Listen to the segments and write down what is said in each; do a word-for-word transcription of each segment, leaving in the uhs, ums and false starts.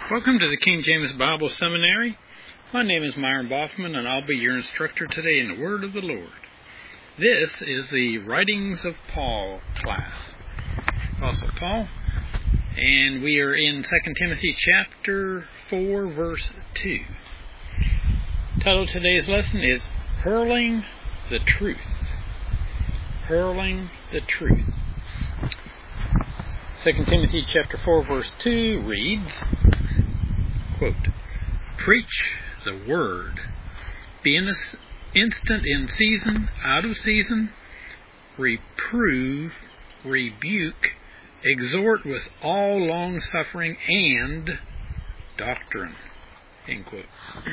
Welcome to the King James Bible Seminary. My name is Myron Boffman, and I'll be your instructor today in the Word of the Lord. This is the Writings of Paul class, Apostle Paul, and we are in Second Timothy chapter four, verse two. The title of today's lesson is Hurling the Truth. Hurling the Truth. Second Timothy chapter four, verse two reads, quote, "Preach the word. Be in this instant in season, out of season. Reprove, rebuke, exhort with all long suffering and doctrine." End quote.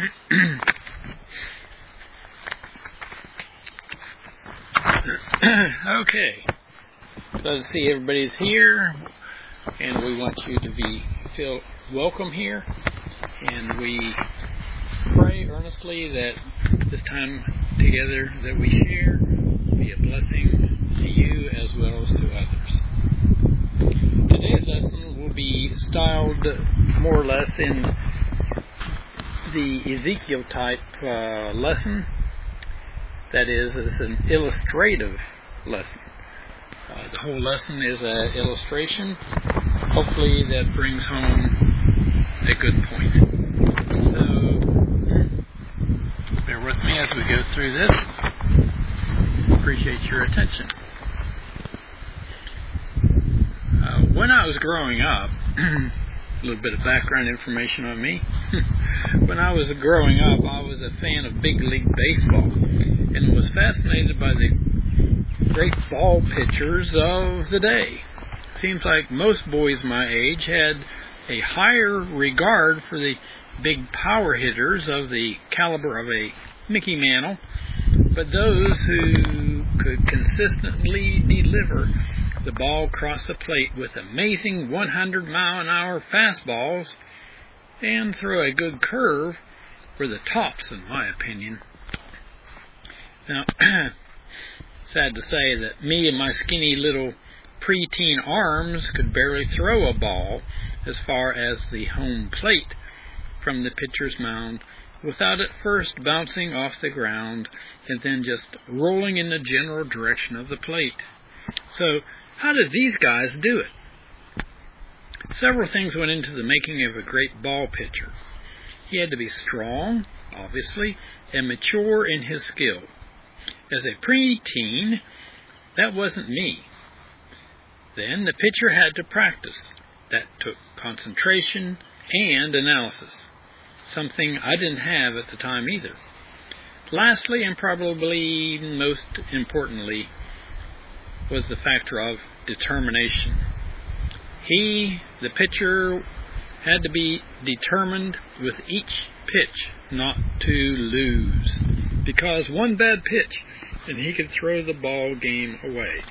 Okay. Glad to see everybody's here, and we want you to be feel welcome here. And we pray earnestly that this time together that we share be a blessing to you as well as to others. Today's lesson will be styled more or less in the Ezekiel type uh, lesson. That is, it's an illustrative lesson. Uh, the whole lesson is an illustration. Hopefully that brings home a good point. So, bear with me as we go through this. Appreciate your attention. Uh, when I was growing up, a little bit of background information on me. When I was growing up, I was a fan of Big League Baseball and was fascinated by the great ball pitchers of the day. Seems like most boys my age had a higher regard for the big power hitters of the caliber of a Mickey Mantle, but those who could consistently deliver the ball across the plate with amazing one hundred mile an hour fastballs and throw a good curve were the tops, in my opinion. Now, sad to say that me and my skinny little preteen arms could barely throw a ball as far as the home plate from the pitcher's mound without it first bouncing off the ground and then just rolling in the general direction of the plate. So, how did these guys do it? Several things went into the making of a great ball pitcher. He had to be strong, obviously, and mature in his skill. As a preteen, that wasn't me. Then the pitcher had to practice. That took concentration and analysis, something I didn't have at the time either. Lastly, and probably most importantly, was the factor of determination. He, the pitcher, had to be determined with each pitch not to lose, because one bad pitch and he could throw the ball game away.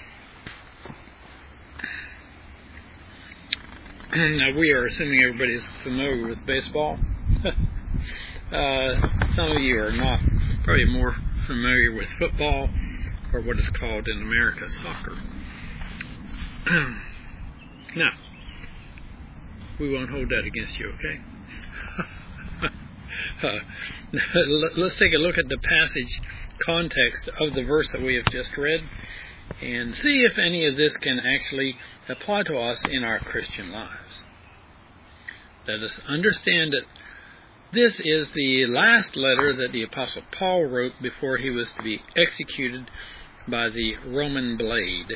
Now, we are assuming everybody's familiar with baseball. uh, some of you are not, probably more familiar with football, or what is called in America soccer. Now, we won't hold that against you, okay? uh, let's take a look at the passage context of the verse that we have just read and see if any of this can actually apply to us in our Christian lives. Let us understand that this is the last letter that the Apostle Paul wrote before he was to be executed by the Roman blade.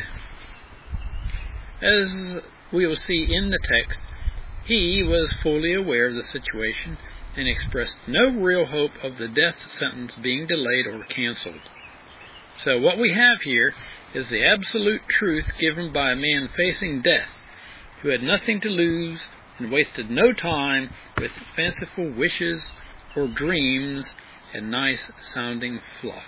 As we will see in the text, he was fully aware of the situation and expressed no real hope of the death sentence being delayed or canceled. So what we have here is the absolute truth given by a man facing death, who had nothing to lose and wasted no time with fanciful wishes or dreams and nice-sounding fluff.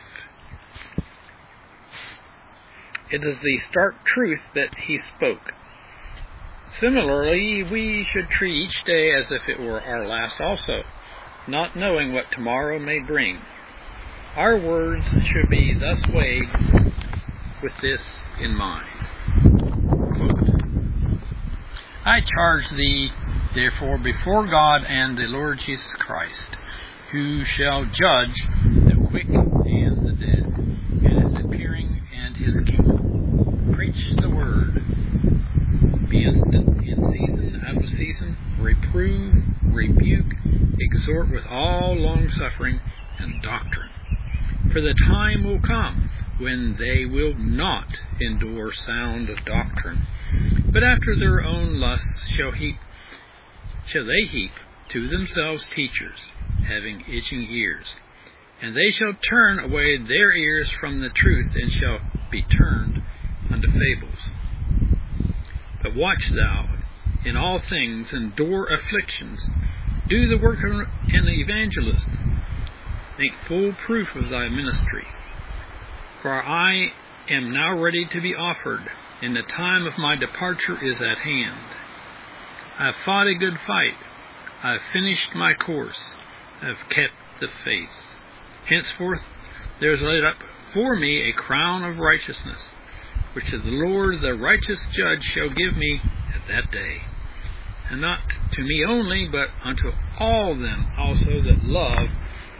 It is the stark truth that he spoke. Similarly, we should treat each day as if it were our last also, not knowing what tomorrow may bring. Our words should be thus weighed with this in mind. Quote, "I charge thee Therefore, before God and the Lord Jesus Christ, who shall judge the quick and the dead, and his appearing and his kingdom, preach the word. Be instant in season, out of season, reprove, rebuke, exhort with all long-suffering and doctrine. For the time will come when they will not endure sound doctrine, but after their own lusts shall heap, shall they heap to themselves teachers, having itching ears. And they shall turn away their ears from the truth, and shall be turned unto fables. But watch thou in all things, endure afflictions, do the work of an evangelist, make full proof of thy ministry. For I am now ready to be offered, and the time of my departure is at hand. I have fought a good fight, I have finished my course, I have kept the faith. Henceforth there is laid up for me a crown of righteousness, which the Lord the righteous judge shall give me at that day, and not to me only, but unto all them also that love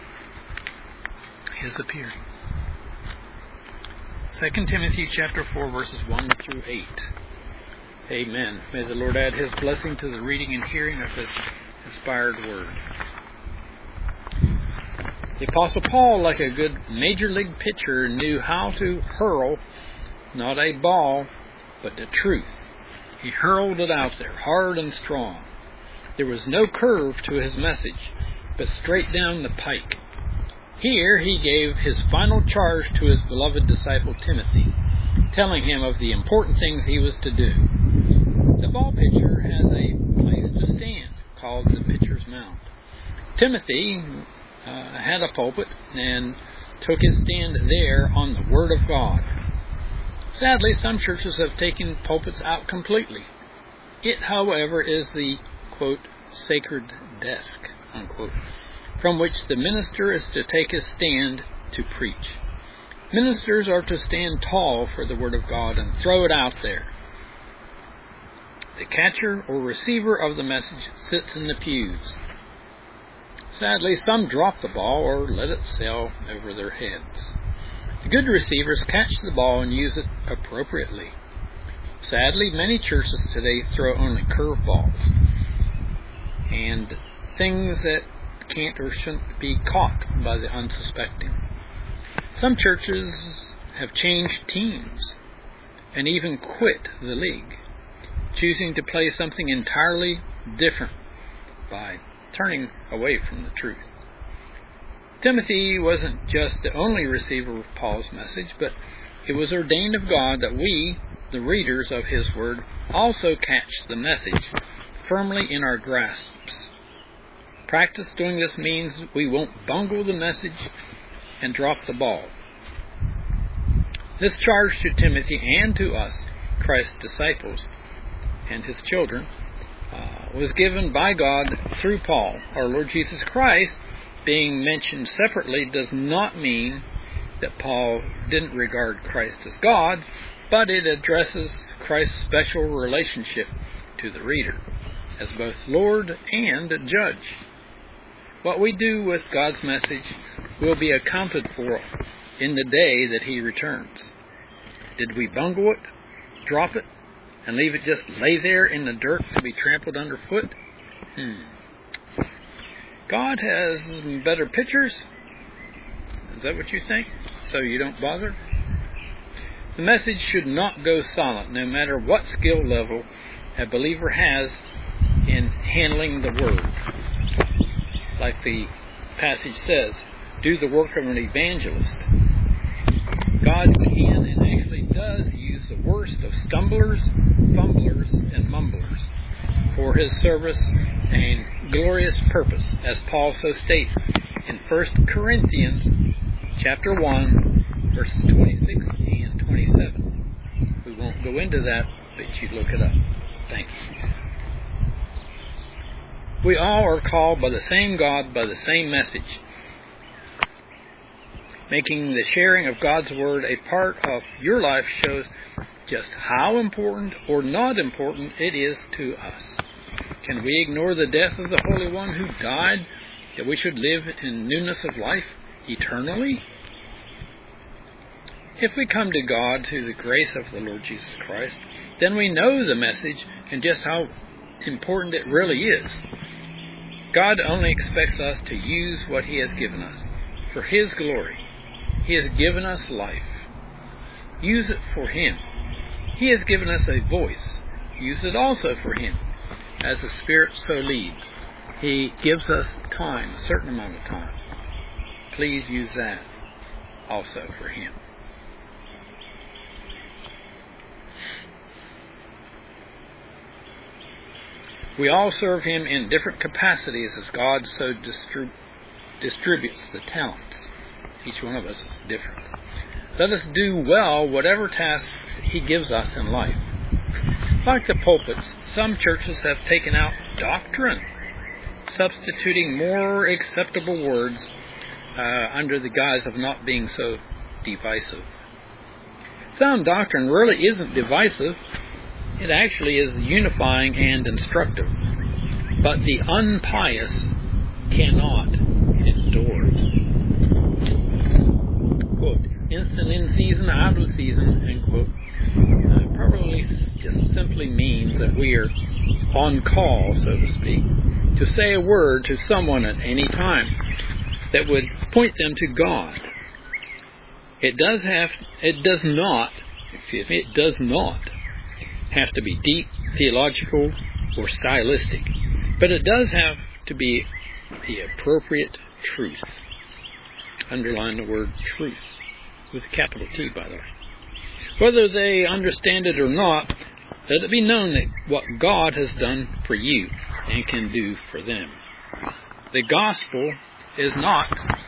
his appearing. Second Timothy chapter four, verses one through eight. Amen. May the Lord add his blessing to the reading and hearing of his inspired word. The Apostle Paul, like a good major league pitcher, knew how to hurl not a ball, but the truth. He hurled it out there, hard and strong. There was no curve to his message, but straight down the pike. Here he gave his final charge to his beloved disciple Timothy, telling him of the important things he was to do. The ball pitcher has a place to stand, called the pitcher's mound. Timothy uh, had a pulpit and took his stand there on the Word of God. Sadly, some churches have taken pulpits out completely. It, however, is the, quote, sacred desk, unquote, from which the minister is to take his stand to preach. Ministers are to stand tall for the Word of God and throw it out there. The catcher or receiver of the message sits in the pews. Sadly, some drop the ball or let it sail over their heads. The good receivers catch the ball and use it appropriately. Sadly, many churches today throw only curveballs and things that can't or shouldn't be caught by the unsuspecting. Some churches have changed teams and even quit the league, choosing to play something entirely different by turning away from the truth. Timothy wasn't just the only receiver of Paul's message, but it was ordained of God that we, the readers of his word, also catch the message firmly in our grasps. Practice doing this means we won't bungle the message and drop the ball. This charge to Timothy and to us, Christ's disciples and his children, uh, was given by God through Paul. Our Lord Jesus Christ, being mentioned separately, does not mean that Paul didn't regard Christ as God, but it addresses Christ's special relationship to the reader as both Lord and Judge. What we do with God's message will be accounted for in the day that he returns. Did we bungle it, drop it, and leave it just lay there in the dirt to be trampled underfoot? Hmm. God has better pitchers? Is that what you think? So you don't bother? The message should not go silent, no matter what skill level a believer has in handling the Word. Like the passage says, do the work of an evangelist. God can and actually does use the worst of stumblers, fumblers, and mumblers for his service and glorious purpose, as Paul so states in First Corinthians chapter one, verses twenty-six and twenty-seven. We won't go into that, but you look it up. Thank you. We all are called by the same God, by the same message, making the sharing of God's Word a part of your life shows just how important or not important it is to us. Can we ignore the death of the Holy One who died, that we should live in newness of life eternally? If we come to God through the grace of the Lord Jesus Christ, then we know the message and just how important it really is. God only expects us to use what He has given us for His glory. He has given us life. Use it for Him. He has given us a voice. Use it also for Him. As the Spirit so leads, He gives us time, a certain amount of time. Please use that also for Him. We all serve Him in different capacities as God so distrib- distributes the talents. Each one of us is different. Let us do well whatever task He gives us in life. Like the pulpits, some churches have taken out doctrine, substituting more acceptable words uh, under the guise of not being so divisive. Sound doctrine really isn't divisive. It actually is unifying and instructive. But the unpious cannot endure it. Quote, instant in season, out of season, end quote. Uh, probably just simply means that we are on call, so to speak, to say a word to someone at any time that would point them to God. It does have, it does not, excuse me, it does not have to be deep, theological, or stylistic, but it does have to be the appropriate truth. Underline the word truth, with a capital T, by the way. Whether they understand it or not, let it be known that what God has done for you and can do for them. The gospel is not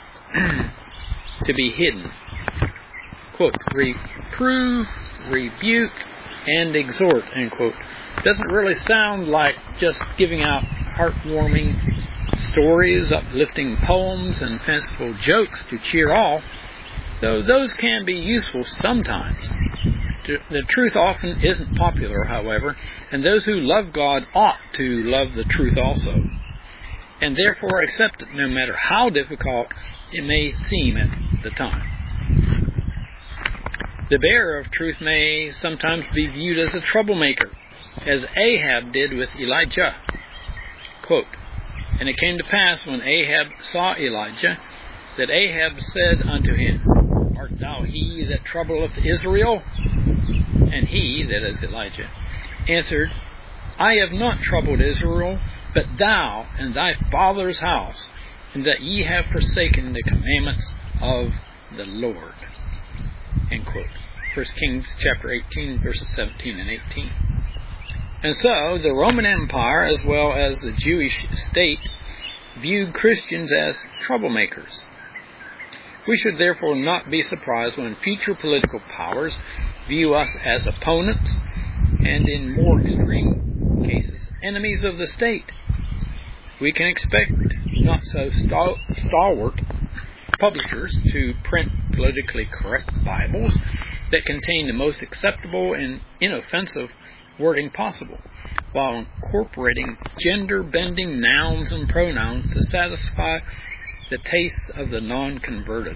to be hidden. Quote, reprove, rebuke, and exhort, end quote. Doesn't really sound like just giving out heartwarming stories, uplifting poems, and fanciful jokes to cheer all, though those can be useful sometimes. The truth often isn't popular, however, and those who love God ought to love the truth also, and therefore accept it no matter how difficult it may seem at the time. The bearer of truth may sometimes be viewed as a troublemaker, as Ahab did with Elijah. Quote, and it came to pass when Ahab saw Elijah, that Ahab said unto him, art thou he that troubleth Israel? And he, that is Elijah, answered, I have not troubled Israel, but thou and thy father's house, and that ye have forsaken the commandments of the Lord. End quote. First Kings chapter eighteen, verses seventeen and eighteen. And so, the Roman Empire, as well as the Jewish state, viewed Christians as troublemakers. We should therefore not be surprised when future political powers view us as opponents, and in more extreme cases, enemies of the state. We can expect not so stal- stalwart publishers to print politically correct Bibles that contain the most acceptable and inoffensive wording possible, while incorporating gender-bending nouns and pronouns to satisfy the tastes of the non-converted.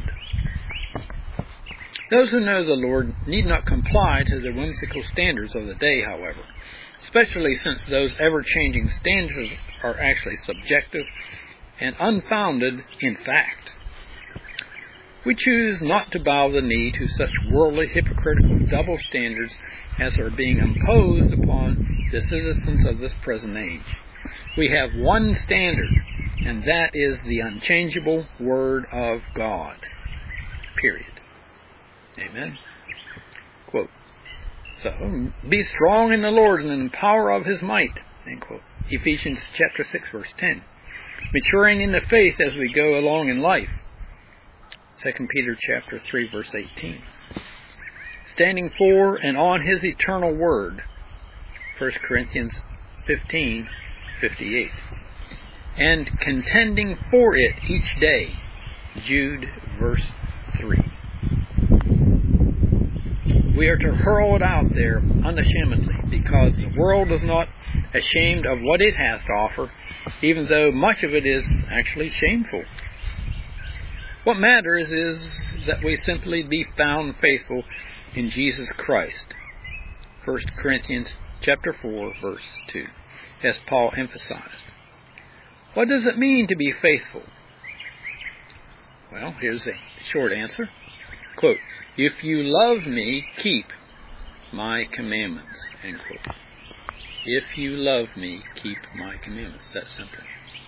Those who know the Lord need not comply to the whimsical standards of the day, however, especially since those ever-changing standards are actually subjective and unfounded in fact. We choose not to bow the knee to such worldly, hypocritical double standards as are being imposed upon the citizens of this present age. We have one standard, and that is the unchangeable Word of God. Period. Amen. Quote, so, be strong in the Lord and in the power of His might. End quote. Ephesians chapter six, verse ten. Maturing in the faith as we go along in life. Second Peter chapter three, verse eighteen. Standing for and on His eternal word. First Corinthians fifteen, fifty-eight. And contending for it each day. Jude, verse three. We are to hurl it out there unashamedly, because the world does not ashamed of what it has to offer, even though much of it is actually shameful. What matters is that we simply be found faithful in Jesus Christ. First Corinthians chapter four, verse two, as Paul emphasized. What does it mean to be faithful? Well, here's a short answer. Quote, "If you love me, keep my commandments." End quote. If you love me, keep my commandments. That's simple.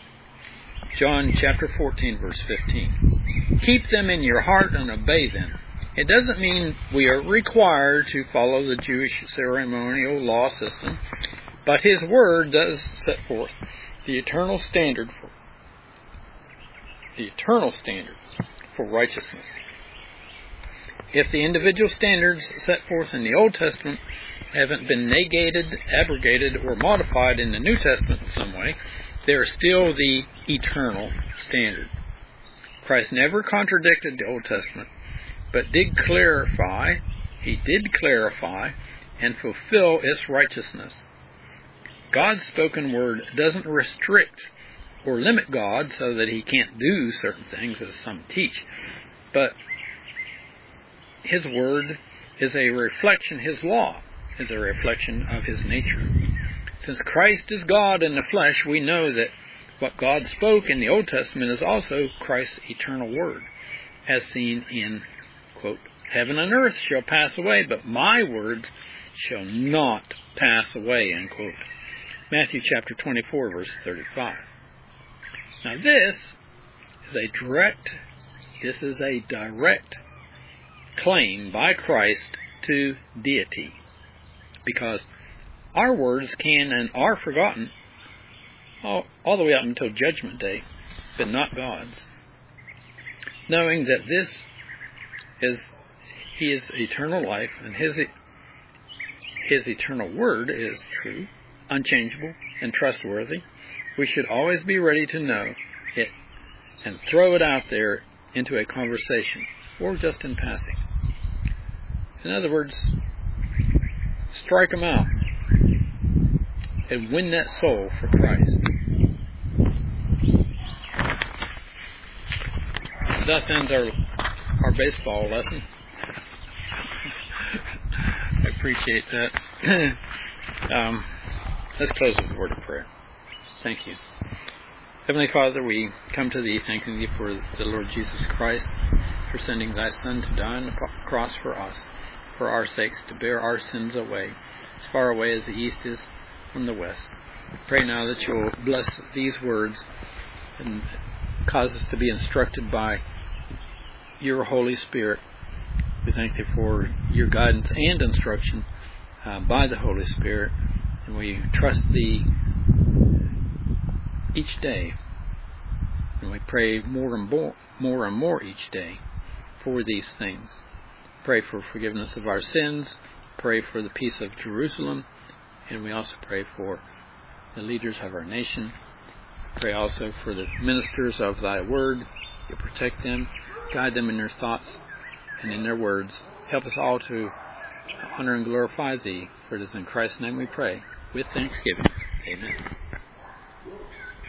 John chapter fourteen, verse fifteen. Keep them in your heart and obey them. It doesn't mean we are required to follow the Jewish ceremonial law system, but His Word does set forth the eternal standard for the eternal standard for righteousness. If the individual standards set forth in the Old Testament haven't been negated, abrogated, or modified in the New Testament in some way, they are still the eternal standard. Christ never contradicted the Old Testament, but did clarify, He did clarify and fulfill its righteousness. God's spoken word doesn't restrict or limit God so that He can't do certain things, as some teach, but His word is a reflection, His law is a reflection of His nature. Since Christ is God in the flesh, we know that what God spoke in the Old Testament is also Christ's eternal word, as seen in, quote, "Heaven and earth shall pass away, but my words shall not pass away," end quote. Matthew chapter twenty-four, verse thirty-five. Now this is a direct, this is a direct claim by Christ to deity, because our words can and are forgotten all, all the way up until Judgment Day, but not God's. Knowing that this is His eternal life and His His eternal word is true, unchangeable, and trustworthy, we should always be ready to know it and throw it out there into a conversation, or just in passing. In other words, strike them out and win that soul for Christ. Thus ends our, our baseball lesson. I appreciate that. um, let's close with a word of prayer. Thank you. Heavenly Father, we come to Thee thanking Thee for the Lord Jesus Christ, for sending Thy Son to die on the cross for us, for our sakes, to bear our sins away, as far away as the east is from the west. We pray now that You will bless these words and cause us to be instructed by Your Holy Spirit. We thank Thee for Your guidance and instruction uh, by the Holy Spirit, and we trust Thee each day, and we pray more and more, more and more each day for these things. Pray for forgiveness of our sins, pray for the peace of Jerusalem, and we also pray for the leaders of our nation. Pray also for the ministers of Thy word. You protect them, guide them in their thoughts and in their words. Help us all to honor and glorify Thee, for it is in Christ's name we pray, with thanksgiving. Amen.